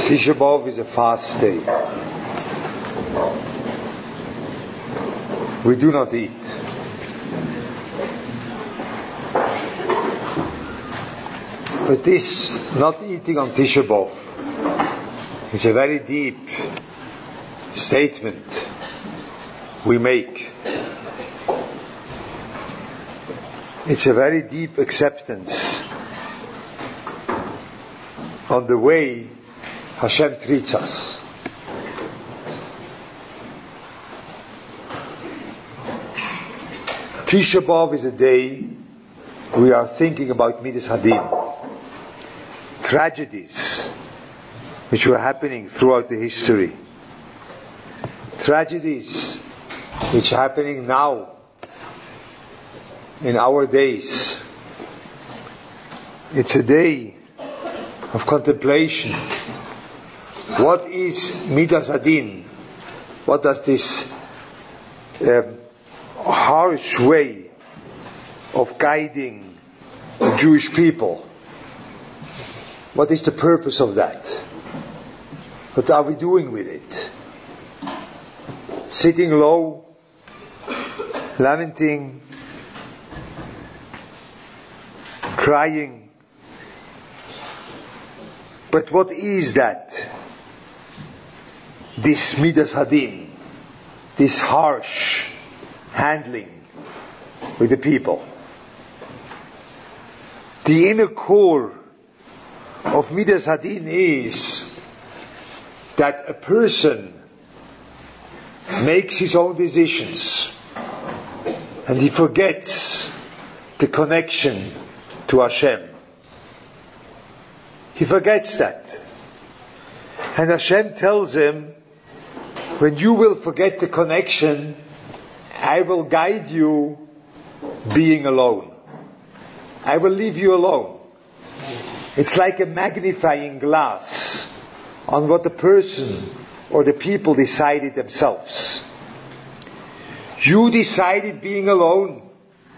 Tisha B'Av is a fast day. We do not eat. But this not eating on Tisha B'Av is a very deep statement we make. It's a very deep acceptance on the way Hashem treats us. Tisha B'Av is a day we are thinking about Midas Hadin, tragedies which were happening throughout the history, tragedies which are happening now in our days. It's a day of contemplation. What is Midas Hadin? What does this harsh way of guiding the Jewish people, what is the purpose of that? What are we doing with it? Sitting low, lamenting, crying. But what is that? This Midas Hadin, this harsh handling with the people. The inner core of Midas Hadin is that a person makes his own decisions and he forgets the connection to Hashem. He forgets that. And Hashem tells him, when you will forget the connection, I will guide you being alone. I will leave you alone. It's like a magnifying glass on what the person or the people decided themselves. You decided being alone.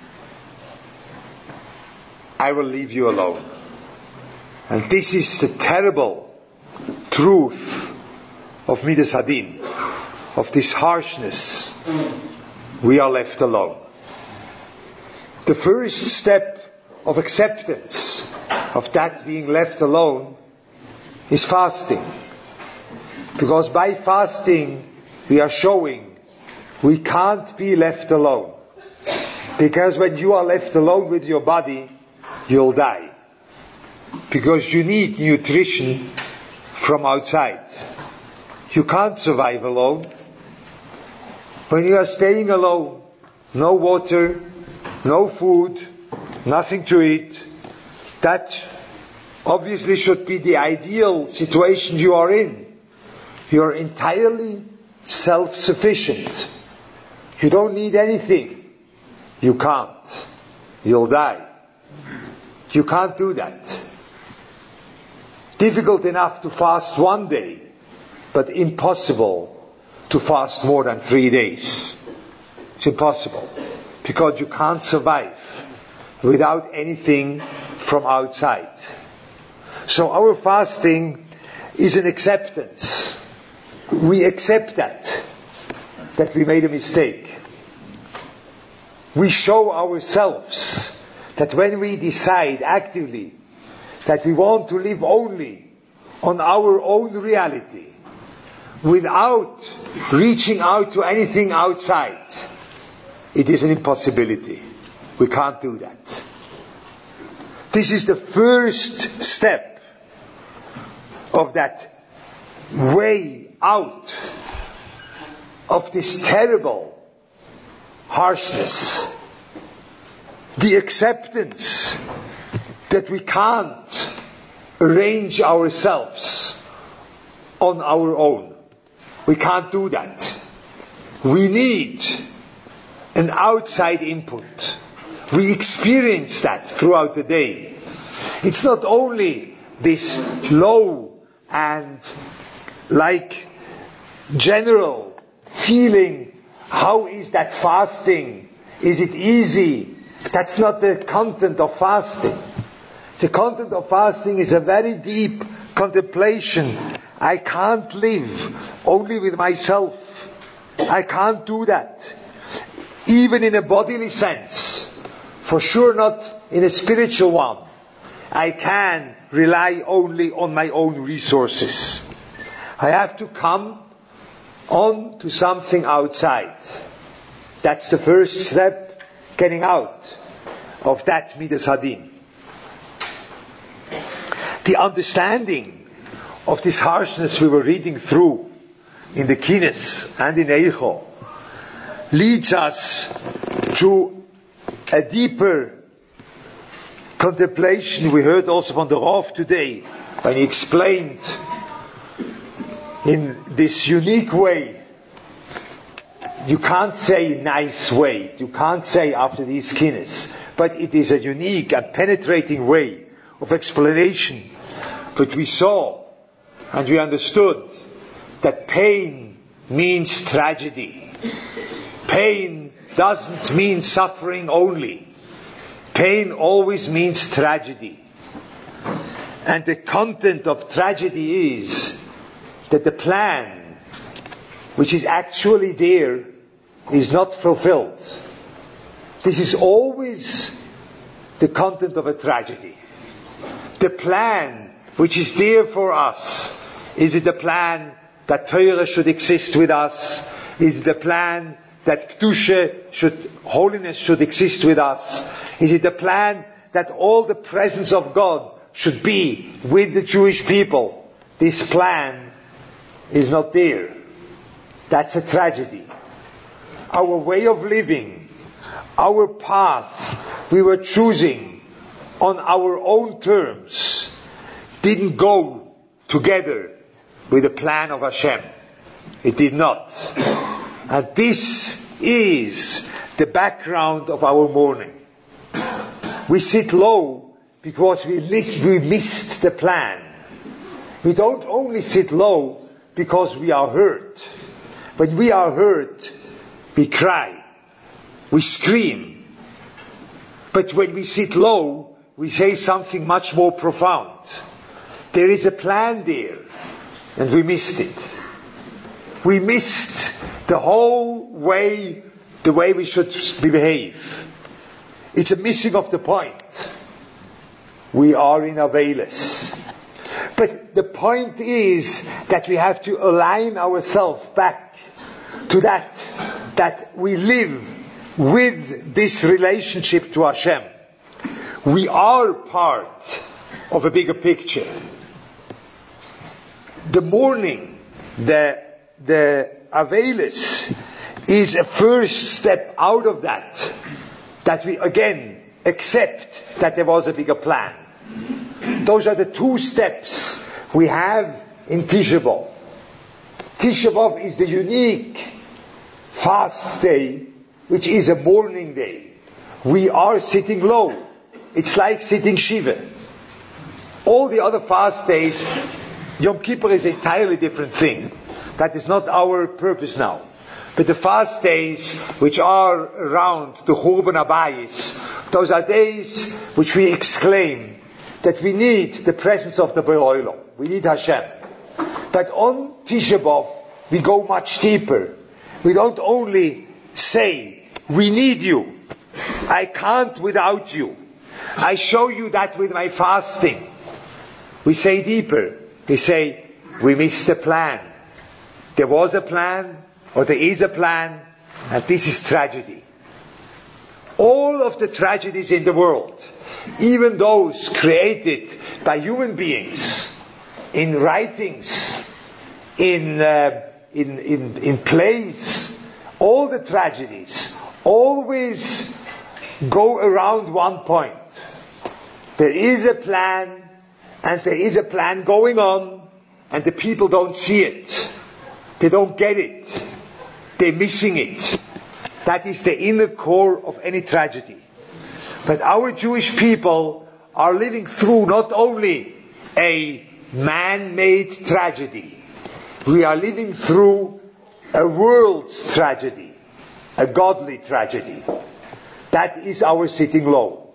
I will leave you alone. And this is the terrible truth of Midas Hadin, of this harshness. We are left alone. The first step of acceptance of that being left alone is fasting. Because by fasting we are showing we can't be left alone. Because when you are left alone with your body, you'll die. Because you need nutrition from outside. You can't survive alone. When you are staying alone, no water, no food, nothing to eat, that obviously should be the ideal situation you are in. You are entirely self-sufficient. You don't need anything. You can't. You'll die. You can't do that. Difficult enough to fast one day, but impossible to fast more than 3 days. It's impossible. Because you can't survive without anything from outside. So our fasting is an acceptance. We accept that we made a mistake. We show ourselves that when we decide actively that we want to live only on our own reality, without reaching out to anything outside, it is an impossibility. We can't do that. This is the first step of that way out of this terrible harshness. The acceptance that we can't arrange ourselves on our own. We can't do that. We need an outside input. We experience that throughout the day. It's not only this low and like general feeling, how is that fasting? Is it easy? That's not the content of fasting. The content of fasting is a very deep contemplation I can't live only with myself. I can't do that. Even in a bodily sense. For sure not in a spiritual one. I can rely only on my own resources. I have to come on to something outside. That's the first step, getting out of that Midas Hadin. The understanding of this harshness we were reading through in the Kines and in Eicho leads us to a deeper contemplation. We heard also from the Rav today when he explained in this unique way. You can't say nice way. You can't say after these Kines. But it is a unique and penetrating way of explanation. But we saw and we understood that pain means tragedy. Pain doesn't mean suffering only. Pain always means tragedy. And the content of tragedy is that the plan, which is actually there, is not fulfilled. This is always the content of a tragedy. The plan which is there for us, is it the plan that Torah should exist with us? Is it the plan that Kedusha holiness should exist with us? Is it the plan that all the presence of God should be with the Jewish people? This plan is not there. That's a tragedy. Our way of living, our path we were choosing on our own terms didn't go together with the plan of Hashem. It did not. And this is the background of our mourning. We sit low because we missed the plan. We don't only sit low because we are hurt. When we are hurt, we cry. We scream. But when we sit low, we say something much more profound. There is a plan there, and we missed it. We missed the whole way, the way we should behave. It's a missing of the point. We are in Avelis. But the point is that we have to align ourselves back to that we live with this relationship to Hashem. We are part of a bigger picture. The mourning, the Avelis, is a first step out of that we again accept that there was a bigger plan. Those are the two steps we have in Tisha B'Av. Tisha B'Av is the unique fast day, which is a mourning day. We are sitting low. It's like sitting Shiva. All the other fast days, Yom Kippur is an entirely different thing. That is not our purpose now. But the fast days which are around the Churban Abayis, those are days which we exclaim that we need the presence of the Borei Olam. We need Hashem. But on Tisha B'Av, we go much deeper. We don't only say, we need you. I can't without you. I show you that with my fasting. We say deeper. We say, we missed the plan. There was a plan, or there is a plan, and this is tragedy. All of the tragedies in the world, even those created by human beings, in writings, in plays, all the tragedies always go around one point. There is a plan, and there is a plan going on, and the people don't see it. They don't get it. They're missing it. That is the inner core of any tragedy. But our Jewish people are living through not only a man-made tragedy. We are living through a world's tragedy. A godly tragedy. That is our sitting low.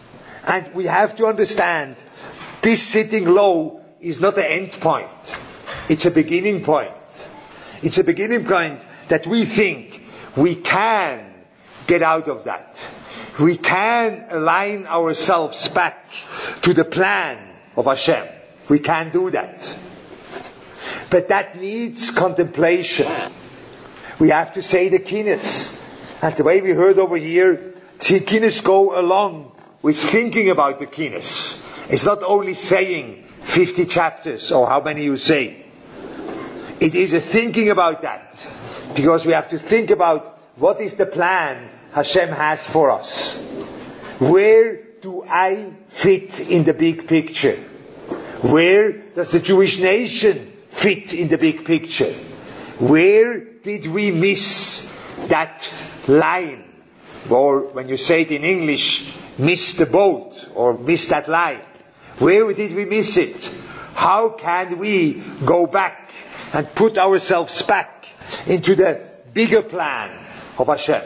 And we have to understand, this sitting low is not the end point. It's a beginning point. It's a beginning point that we think we can get out of that. We can align ourselves back to the plan of Hashem. We can do that. But that needs contemplation. We have to say the kinnis. And the way we heard over here, the kinnis go along with thinking about the kinnis. It's not only saying 50 chapters or how many you say. It is a thinking about that. Because we have to think about what is the plan Hashem has for us. Where do I fit in the big picture? Where does the Jewish nation fit in the big picture? Where did we miss that line? Or when you say it in English, miss the boat or miss that line. Where did we miss it? How can we go back and put ourselves back into the bigger plan of Hashem?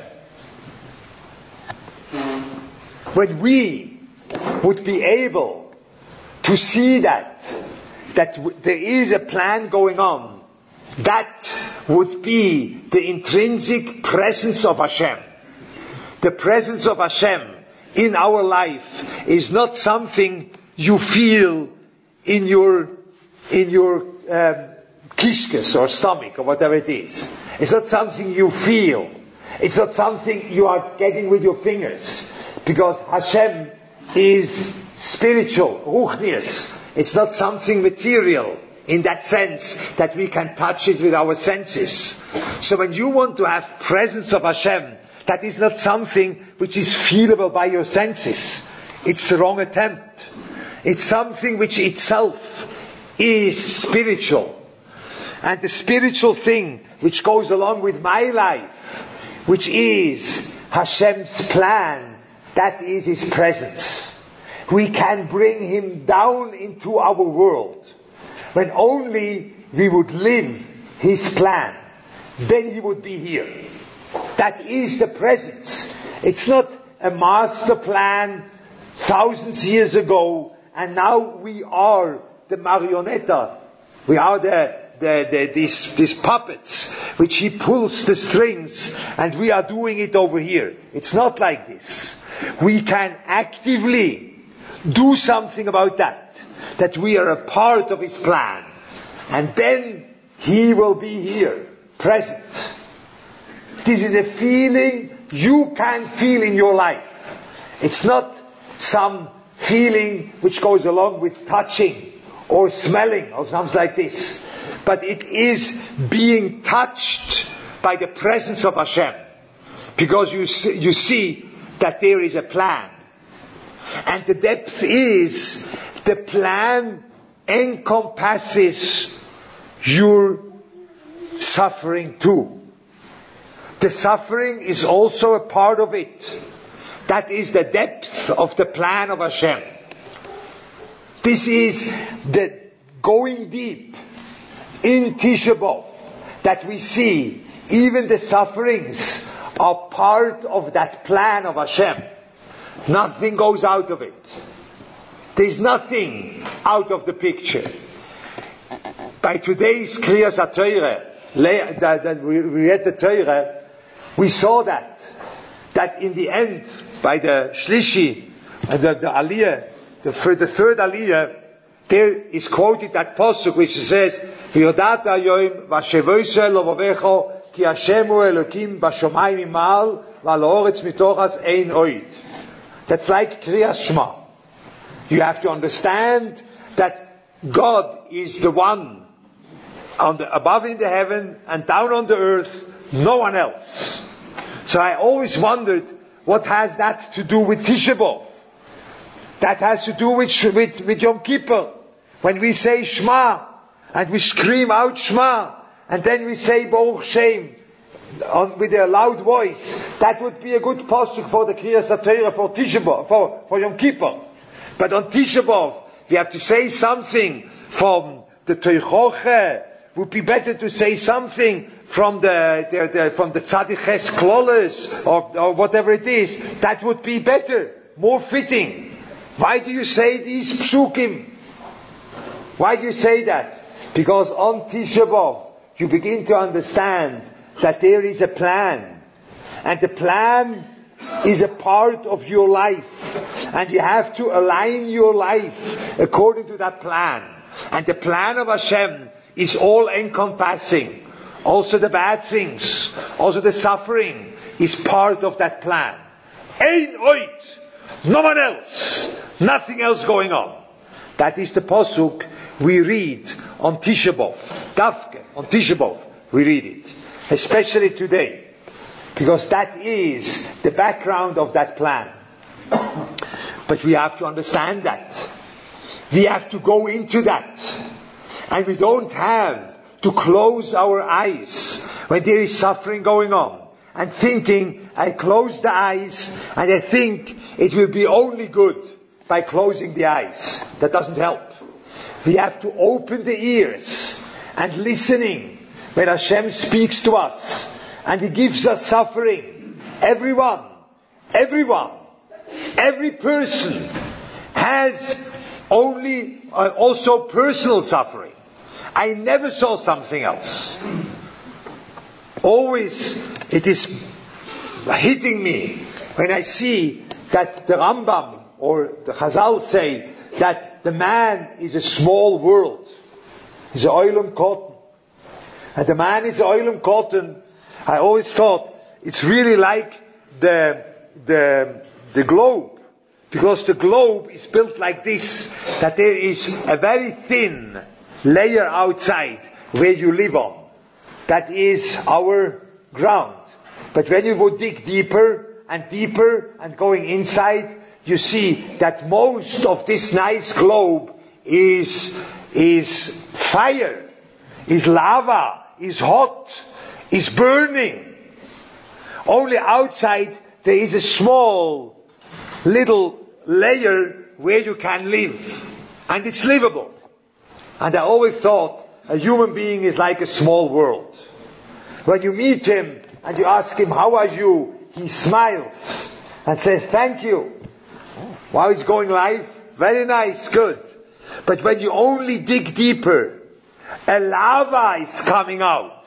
When we would be able to see that there is a plan going on, that would be the intrinsic presence of Hashem. The presence of Hashem in our life is not something you feel in your kishkes or stomach or whatever it is. It's not something you feel. It's not something you are getting with your fingers. Because Hashem is spiritual, ruchnius. It's not something material in that sense that we can touch it with our senses. So when you want to have presence of Hashem, that is not something which is feelable by your senses. It's the wrong attempt. It's something which itself is spiritual. And the spiritual thing which goes along with my life, which is Hashem's plan, that is His presence. We can bring Him down into our world. When only we would live His plan, then He would be here. That is the presence. It's not a master plan thousands of years ago, and now we are the marionetta. We are these puppets, which He pulls the strings, and we are doing it over here. It's not like this. We can actively do something about that we are a part of His plan. And then He will be here, present. This is a feeling you can feel in your life. It's not some feeling which goes along with touching or smelling or something like this. But it is being touched by the presence of Hashem. Because you see that there is a plan. And the depth is, the plan encompasses your suffering too. The suffering is also a part of it. That is the depth of the plan of Hashem. This is the going deep in Tisha B'Av that we see even the sufferings are part of that plan of Hashem. Nothing goes out of it. There's nothing out of the picture. By today's Kriyas HaTorah, that we read the Torah, we saw that in the end, by the Shlishi, the Aliyah, the third Aliyah, there is quoted that pasuk which says, "V'yodata hayom v'ashevoiseh lovovecho ki Hashem hu Elokim b'shomayim ma'al v'al ha'oretz mitochas ein oid." That's like Kriyas Shema. You have to understand that God is the one above in the heaven and down on the earth, no one else. So I always wondered, what has that to do with Tisha B'Av? That has to do with Yom Kippur. When we say Shema, and we scream out Shema, and then we say Baruch Shem, with a loud voice, that would be a good pasuk for the Kriyas HaTorah for Tisha B'Av, for Yom Kippur. But on Tisha B'Av, we have to say something from the Teichoche. Would be better to say something from the Tzadiches Kloles or whatever it is. That would be better, more fitting. Why do you say these psukim? Why do you say that? Because on Tisha B'Av, you begin to understand that there is a plan. And the plan is a part of your life. And you have to align your life according to that plan. And the plan of Hashem is all encompassing. Also the bad things, also the suffering is part of that plan. Ein oid, no one else, nothing else going on. That is the pasuk we read on Tisha B'Av. Dafke, on Tisha B'Av, we read it. Especially today. Because that is the background of that plan. But we have to understand that. We have to go into that. And we don't have to close our eyes when there is suffering going on. And thinking, I close the eyes and I think it will be only good by closing the eyes. That doesn't help. We have to open the ears and listening when Hashem speaks to us and He gives us suffering. Everyone, every person has only also personal suffering. I never saw something else. Always it is hitting me when I see that the Rambam or the Chazal say that the man is a small world. He's a oilum cotton. And the man is a oilum cotton. I always thought it's really like the globe. Because the globe is built like this, that there is a very thin layer outside where you live on. That is our ground. But when you would dig deeper and going inside, you see that most of this nice globe is fire, is lava, is hot, is burning. Only outside there is a small little layer where you can live. And it's livable. And I always thought a human being is like a small world. When you meet him and you ask him, how are you? He smiles and says, thank you. How is going life? Very nice, good. But when you only dig deeper, a lava is coming out.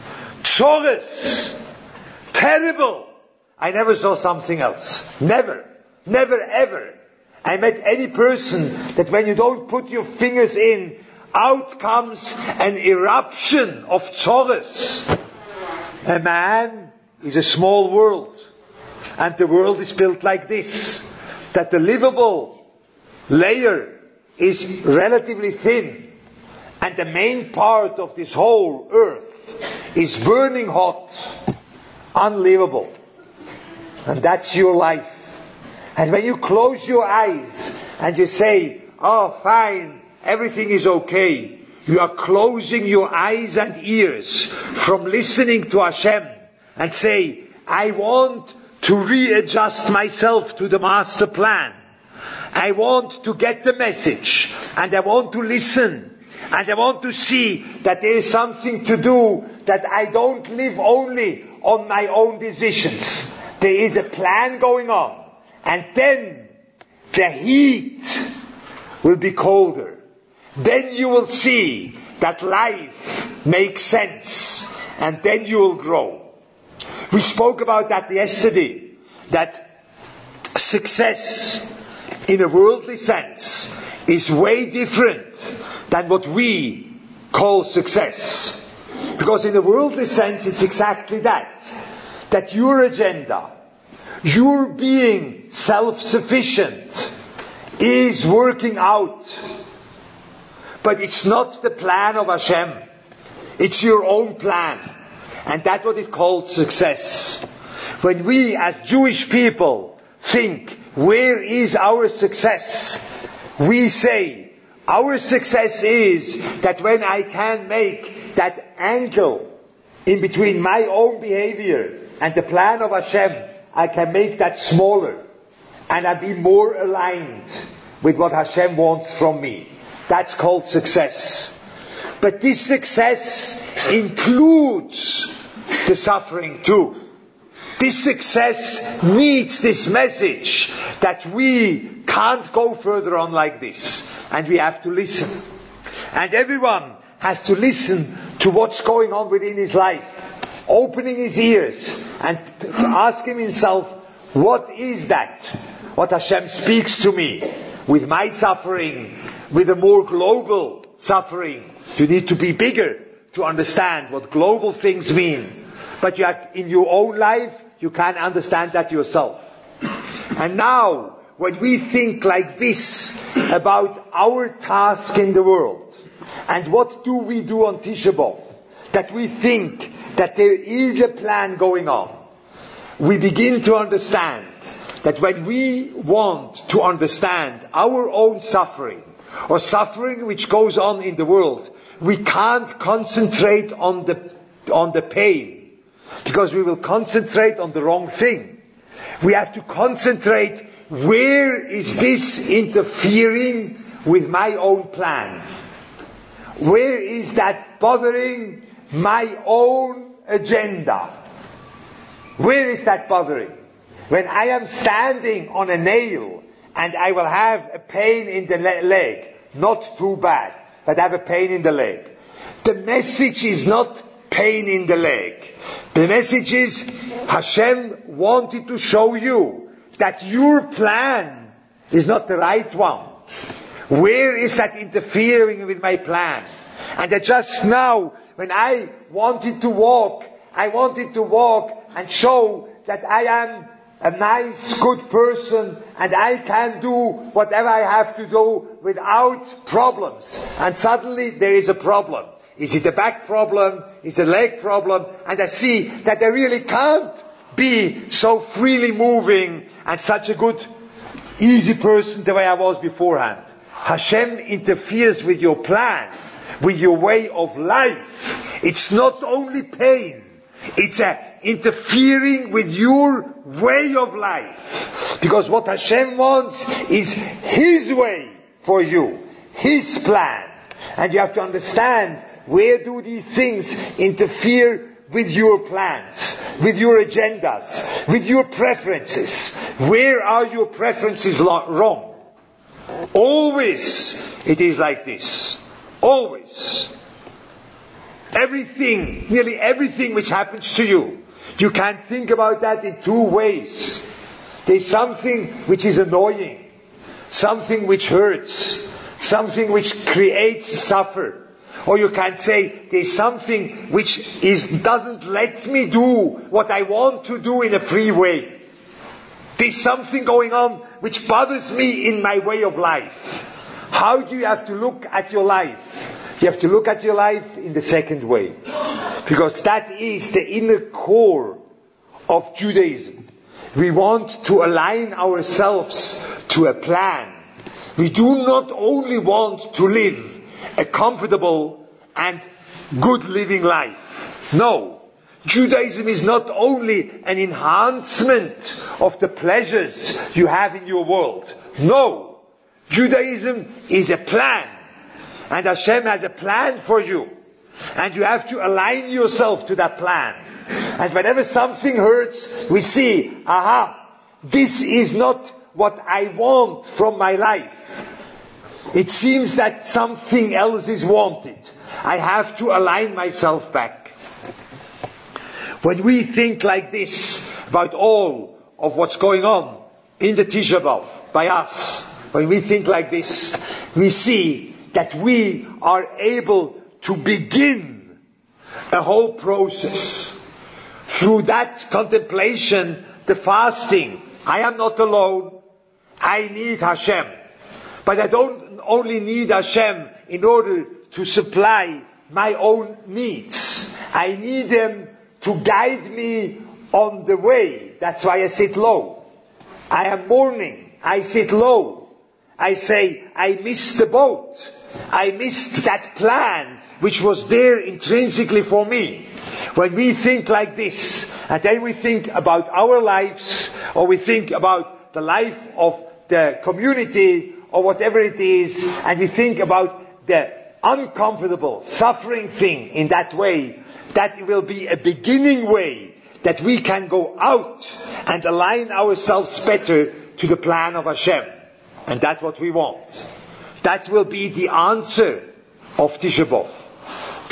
Tzores. Terrible. I never saw something else. Never ever. I met any person that when you don't put your fingers in, out comes an eruption of tzores. A man is a small world. And the world is built like this. That the livable layer is relatively thin. And the main part of this whole earth is burning hot. Unlivable. And that's your life. And when you close your eyes and you say, oh fine, everything is okay, you are closing your eyes and ears from listening to Hashem and say, I want to readjust myself to the master plan. I want to get the message and I want to listen and I want to see that there is something to do, that I don't live only on my own decisions. There is a plan going on. And then the heat will be colder. Then you will see that life makes sense. And then you will grow. We spoke about that yesterday. That success in a worldly sense is way different than what we call success. Because in a worldly sense it's exactly that. That your agenda, your being self-sufficient is working out. But it's not the plan of Hashem. It's your own plan. And that's what it called success. When we as Jewish people think, where is our success? We say, our success is that when I can make that angle in between my own behavior and the plan of Hashem, I can make that smaller. And I be more aligned with what Hashem wants from me. That's called success. But this success includes the suffering too. This success needs this message that we can't go further on like this. And we have to listen. And everyone has to listen to what's going on within his life, opening his ears and asking himself, what is that? What Hashem speaks to me with my suffering, with a more global suffering. You need to be bigger to understand what global things mean. But in your own life, you can't understand that yourself. And now, when we think like this about our task in the world, and what do we do on Tisha B'Av, that we think that there is a plan going on, we begin to understand that when we want to understand our own suffering, or suffering which goes on in the world, we can't concentrate on the pain, because we will concentrate on the wrong thing. We have to concentrate, where is this interfering with my own plan? Where is that bothering my own agenda? Where is that bothering? When I am standing on a nail and I will have a pain in the leg, not too bad, but I have a pain in the leg. The message is not pain in the leg. The message is Hashem wanted to show you that your plan is not the right one. Where is that interfering with my plan? And that just now, when I wanted to walk and show that I am a nice, good person, and I can do whatever I have to do without problems. And suddenly there is a problem. Is it a back problem? Is it a leg problem? And I see that I really can't be so freely moving and such a good, easy person the way I was beforehand. Hashem interferes with your plan, with your way of life. It's not only pain. It's interfering with your way of life. Because what Hashem wants is His way for you. His plan. And you have to understand, where do these things interfere with your plans, with your agendas, with your preferences? Where are your preferences wrong? Always it is like this. Always. Everything, nearly everything which happens to you, you can think about that in two ways. There's something which is annoying, something which hurts, something which creates suffer. Or you can say, there's something which doesn't let me do what I want to do in a free way. There's something going on which bothers me in my way of life. How do you have to look at your life? You have to look at your life in the second way. Because that is the inner core of Judaism. We want to align ourselves to a plan. We do not only want to live a comfortable and good living life. No. Judaism is not only an enhancement of the pleasures you have in your world. No. Judaism is a plan. And Hashem has a plan for you. And you have to align yourself to that plan. And whenever something hurts, we see, this is not what I want from my life. It seems that something else is wanted. I have to align myself back. When we think like this about all of what's going on in the Tisha B'Av by us, when we think like this, we see that we are able to begin a whole process. Through that contemplation, the fasting, I am not alone. I need Hashem. But I don't only need Hashem in order to supply my own needs. I need Him to guide me on the way. That's why I sit low. I am mourning. I sit low. I say, I missed the boat. I missed that plan which was there intrinsically for me. When we think like this, and then we think about our lives, or we think about the life of the community, or whatever it is, and we think about the uncomfortable, suffering thing in that way, that will be a beginning way that we can go out and align ourselves better to the plan of Hashem. And that's what we want. That will be the answer of Tisha B'Av.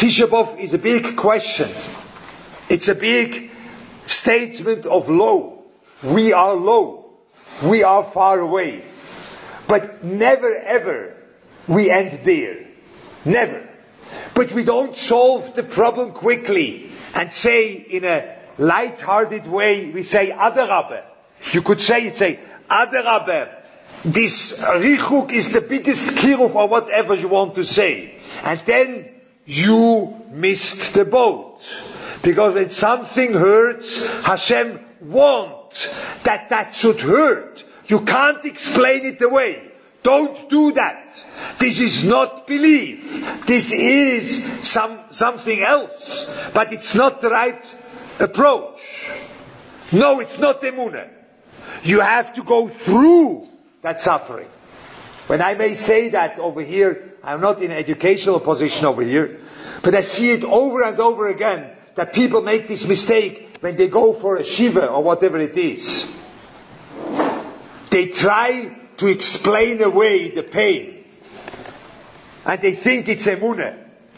Tisha B'Av is a big question. It's a big statement of low. We are low. We are far away. But never ever we end there. Never. But we don't solve the problem quickly and say in a light-hearted way, we say Adarabbe. You could say Adarabbe. This Richuk is the biggest kiruv or whatever you want to say. And then you missed the boat. Because when something hurts, Hashem wants that should hurt. You can't explain it away. Don't do that. This is not belief. This is something else. But it's not the right approach. No, it's not emunah. You have to go through that suffering. When I may say that over here, I'm not in an educational position over here, but I see it over and over again, that people make this mistake when they go for a shiva or whatever it is. They try to explain away the pain. And they think it's emunah.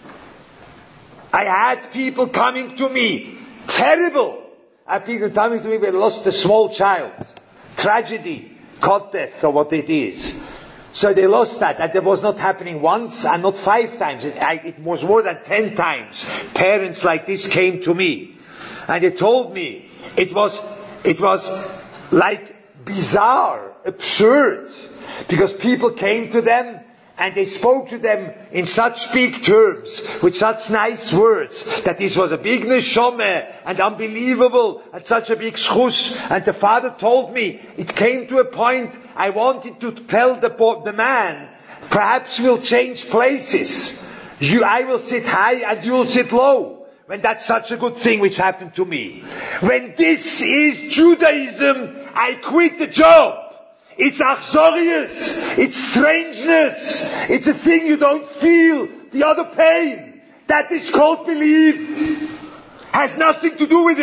I had people coming to me, terrible. I had people coming to me when they lost a small child. Tragedy, cot death or what it is. So they lost that, and that was not happening once and not 5 times. It was more than 10 times. Parents like this came to me, and they told me it was like bizarre, absurd, because people came to them and they spoke to them in such big terms, with such nice words, that this was a big neshama and unbelievable and such a big schus. And the father told me, it came to a point I wanted to tell the man, perhaps we'll change places. I will sit high and you'll sit low. When that's such a good thing which happened to me. When this is Judaism, I quit the job. It's achzorius. It's strangeness. It's a thing you don't feel. The other pain. That is called belief. Has nothing to do with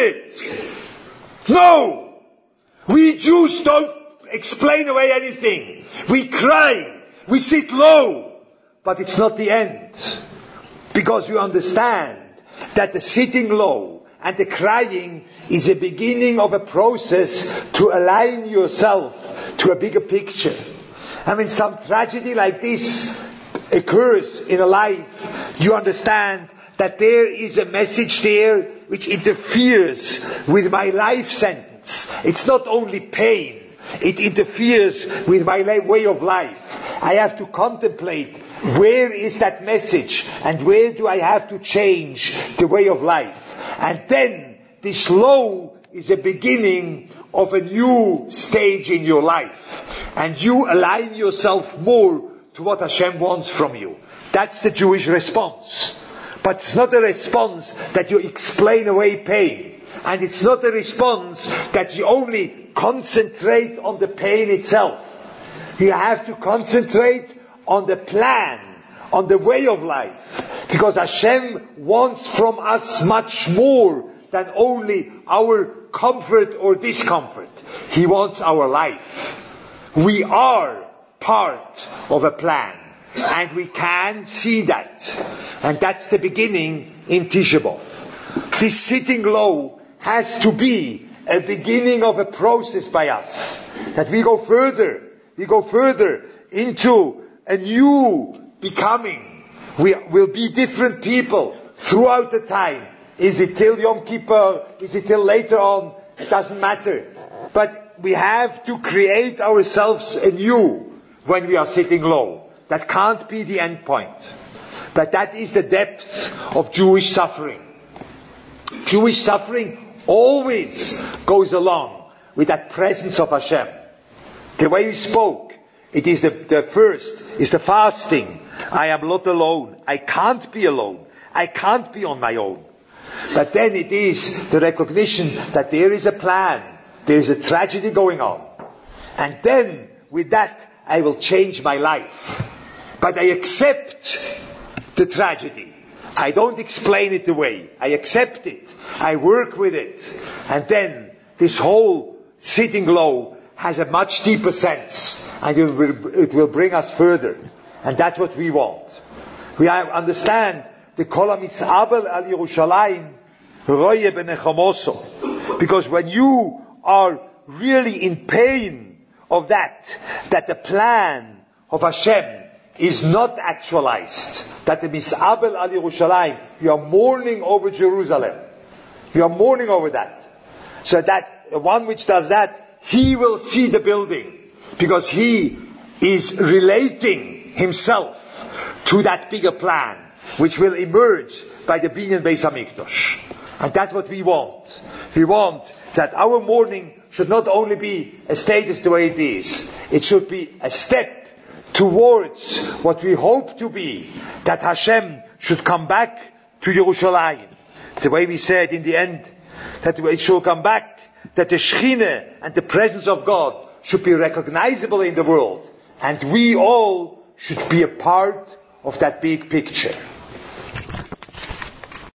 it. No. We Jews don't explain away anything. We cry. We sit low. But it's not the end. Because you understand that the sitting low and the crying is a beginning of a process to align yourself to a bigger picture. I mean, some tragedy like this occurs in a life, you understand that there is a message there which interferes with my life sentence. It's not only pain, it interferes with my way of life. I have to contemplate, where is that message and where do I have to change the way of life? And then this low is a beginning of a new stage in your life. And you align yourself more to what Hashem wants from you. That's the Jewish response. But it's not a response that you explain away pain. And it's not a response that you only concentrate on the pain itself. You have to concentrate on the plan, on the way of life. Because Hashem wants from us much more than only our comfort or discomfort. He wants our life. We are part of a plan. And we can see that. And that's the beginning in Tisha B'Av. This sitting low has to be a beginning of a process by us. That we go further. We go further into a new becoming. We will be different people throughout the time. Is it till Yom Kippur? Is it till later on? It doesn't matter. But we have to create ourselves anew when we are sitting low. That can't be the end point. But that is the depth of Jewish suffering. Jewish suffering always goes along with that presence of Hashem. The way we spoke, it is the first, is the fasting. I am not alone. I can't be alone. I can't be on my own. But then it is the recognition that there is a plan. There is a tragedy going on. And then, with that, I will change my life. But I accept the tragedy. I don't explain it away. I accept it. I work with it. And then, this whole sitting low has a much deeper sense. And it will bring us further. And that's what we want. We understand the Kol HaMis'abel al Yerushalayim roye benechamoso. Because when you are really in pain of that the plan of Hashem is not actualized, that the Mis'abel al Yerushalayim, you are mourning over Jerusalem. You are mourning over that. So that one which does that, he will see the building, because he is relating himself to that bigger plan, which will emerge by the Binyan Beis HaMikdash. And that's what we want. We want that our mourning should not only be a status the way it is, it should be a step towards what we hope to be, that Hashem should come back to Yerushalayim. The way we said in the end, that it should come back, that the Shekhinah and the presence of God should be recognizable in the world. And we all should be a part of that big picture.